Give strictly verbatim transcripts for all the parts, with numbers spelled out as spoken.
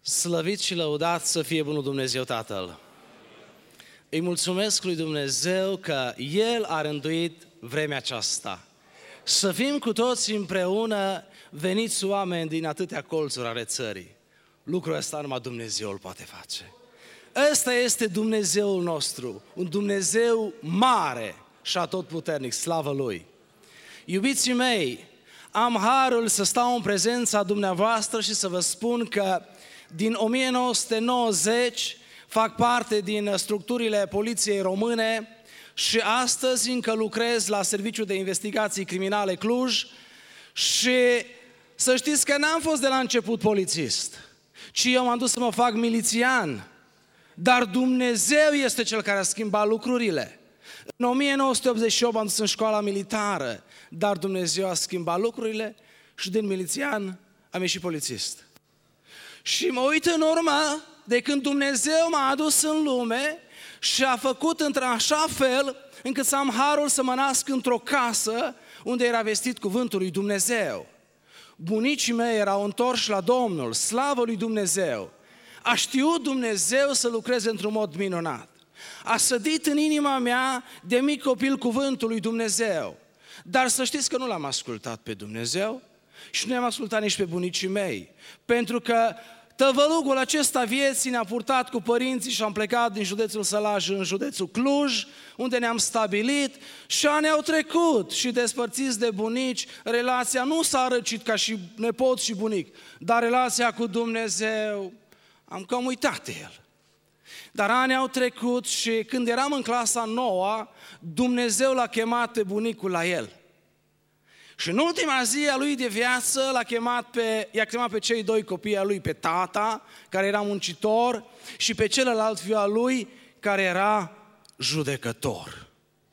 Slăvit și lăudat să fie bunul Dumnezeu Tatăl. Îi mulțumesc lui Dumnezeu că El a rânduit vremea aceasta. Să fim cu toți împreună, veniți oameni din atâtea colțuri ale țării. Lucrul ăsta numai Dumnezeu îl poate face. Ăsta este Dumnezeul nostru, un Dumnezeu mare și atotputernic, slavă Lui. Iubiții mei, am harul să stau în prezența dumneavoastră și să vă spun că din o mie nouă sute nouăzeci fac parte din structurile Poliției Române și astăzi încă lucrez la Serviciul de Investigații Criminale Cluj și să știți că n-am fost de la început polițist, ci eu m-am dus să mă fac milițian, dar Dumnezeu este Cel care a schimbat lucrurile. În o mie nouă sute optzeci și opt m-am dus în școala militară, dar Dumnezeu a schimbat lucrurile și din milițian am ieșit polițist. Și mă uit în urmă de când Dumnezeu m-a adus în lume și a făcut într-așa fel încât să am harul să mă nasc într-o casă unde era vestit cuvântul lui Dumnezeu. Bunicii mei erau întorși la Domnul, slavă lui Dumnezeu. A știut Dumnezeu să lucreze într-un mod minunat. A sădit în inima mea de mic copil cuvântul lui Dumnezeu. Dar să știți că nu l-am ascultat pe Dumnezeu și nu i-am ascultat nici pe bunicii mei. Pentru că tăvălugul acesta vieții ne-a purtat cu părinții și am plecat din județul Sălaj în județul Cluj, unde ne-am stabilit și ani au trecut și despărțiți de bunici, relația nu s-a răcit ca și nepot și bunic, dar relația cu Dumnezeu am cam uitat de El. Dar ani au trecut și când eram în clasa nouă, Dumnezeu l-a chemat pe bunicul la el. Și în ultima zi a lui de viață l-a chemat pe, i-a chemat pe cei doi copii ai lui, pe tata, care era muncitor, și pe celălalt fiu al lui, care era judecător.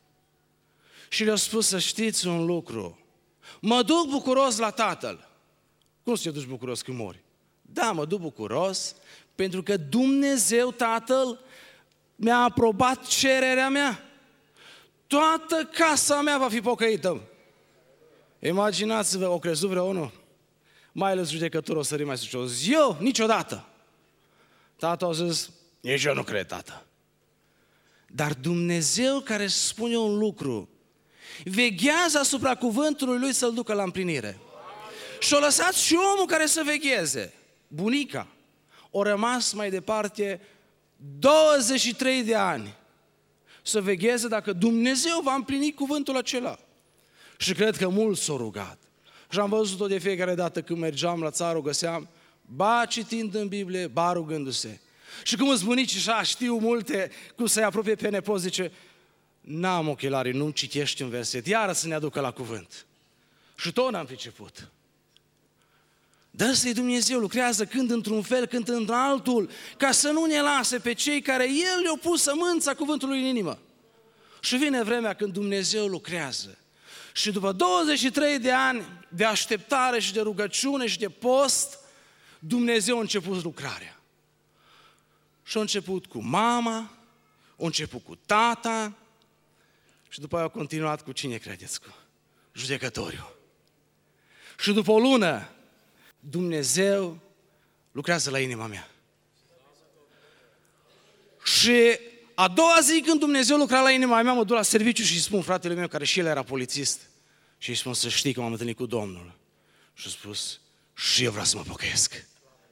Și le-a spus să știți un lucru, mă duc bucuros la tatăl. Cum să te duci bucuros când mori? Da, mă duc bucuros pentru că Dumnezeu Tatăl mi-a aprobat cererea mea. Toată casa mea va fi pocăită. Imaginați-vă, o crezut vreunul? Mai ales judecătorul o sări mai sus. Eu? Niciodată. Tatăl a zis, nici eu nu cred, tată. Dar Dumnezeu care spune un lucru, veghează asupra cuvântului Lui să-l ducă la împlinire. Și-o lăsat și omul care să vegheze. Bunica. O rămas mai departe douăzeci și trei de ani să vegheze dacă Dumnezeu va împlini cuvântul acela. Și cred că mulți s-au rugat. Și am văzut-o de fiecare dată când mergeam la țară, o găseam, ba citind în Biblie, ba rugându-se. Și cum îți bunicii așa știu multe, cum să-i apropie pe nepoți, zice, n-am ochelarii, nu-mi citești un verset, iară să ne aducă la cuvânt. Și tot n-am priceput. Dar ăsta-i Dumnezeu, lucrează când într-un fel, când într-altul, ca să nu ne lase pe cei care El le-a pus sămânța cuvântului în inimă. Și vine vremea când Dumnezeu lucrează. Și după douăzeci și trei de ani de așteptare și de rugăciune și de post, Dumnezeu a început lucrarea. Și a început cu mama, a început cu tata și după aia a continuat cu cine credeți? Cu judecătorul. Și după o lună, Dumnezeu lucrează la inima mea. Și a doua zi când Dumnezeu lucra la inima mea, mă duc la serviciu și îi spun fratele meu, care și el era polițist, și îi spun să știi că m-am întâlnit cu Domnul. Și a spus, și eu vreau să mă pocăiesc.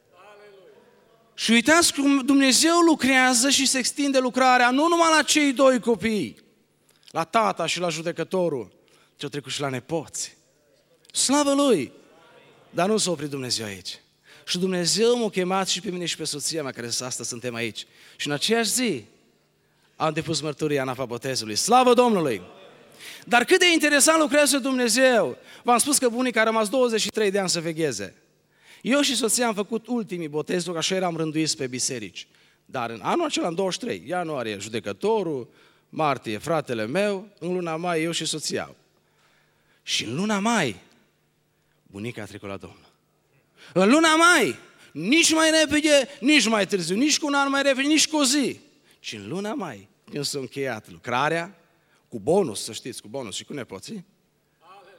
Și uitați cum Dumnezeu lucrează și se extinde lucrarea nu numai la cei doi copii, la tata și la judecătorul, ci au trecut și la nepoți. Slavă Lui! Dar nu s-a oprit Dumnezeu aici. Și Dumnezeu m-a chemat și pe mine și pe soția mea, care astăzi suntem aici. Și în aceeași zi am depus mărturia în apa botezului. Slavă Domnului! Dar cât de interesant lucrează Dumnezeu! V-am spus că bunica a rămas douăzeci și trei de ani să vegheze. Eu și soția am făcut ultimii botezuri, așa eram rânduiți pe biserici. Dar în anul acela, în douăzeci și trei, ianuarie, judecătorul, martie, fratele meu, în luna mai, eu și soția. Și în luna mai, bunica a trecut la Domnul. În luna mai, nici mai repede, nici mai târziu, nici cu un an mai repede, nici cu o zi, ci în luna mai, când s-a încheiat lucrarea, cu bonus, să știți, cu bonus și cu nepoții,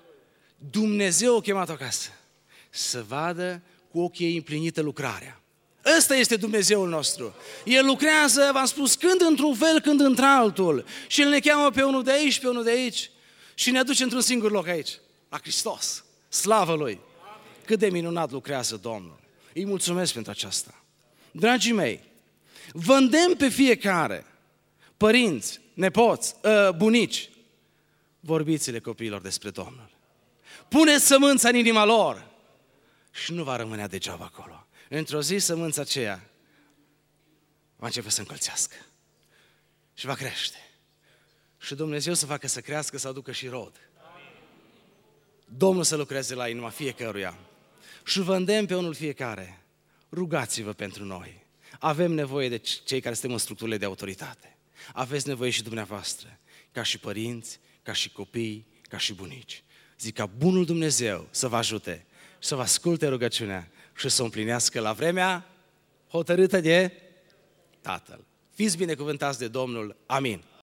Dumnezeu a chemat acasă să vadă cu ochii ei împlinită lucrarea. Ăsta este Dumnezeul nostru. El lucrează, v-am spus, când într-un fel, când într-altul. Și El ne cheamă pe unul de aici, pe unul de aici și ne aduce într-un singur loc aici, la Hristos. Slavă Lui! Cât de minunat lucrează Domnul. Îi mulțumesc pentru aceasta. Dragii mei, vă îndemn pe fiecare, părinți, nepoți, bunici, vorbiți-le copiilor despre Domnul. Puneți sămânța în inima lor și nu va rămâne degeaba acolo. Într-o zi sămânța aceea va începe să încălțească și va crește. Și Dumnezeu să facă să crească, să aducă și rod. Domnul să lucreze la inima fiecăruia. Și vă îndemn pe unul fiecare, rugați-vă pentru noi. Avem nevoie de cei care suntem în structurile de autoritate. Aveți nevoie și dumneavoastră, ca și părinți, ca și copii, ca și bunici. Zic ca bunul Dumnezeu să vă ajute, să vă asculte rugăciunea și să o împlinească la vremea hotărâtă de Tatăl. Fiți binecuvântați de Domnul. Amin.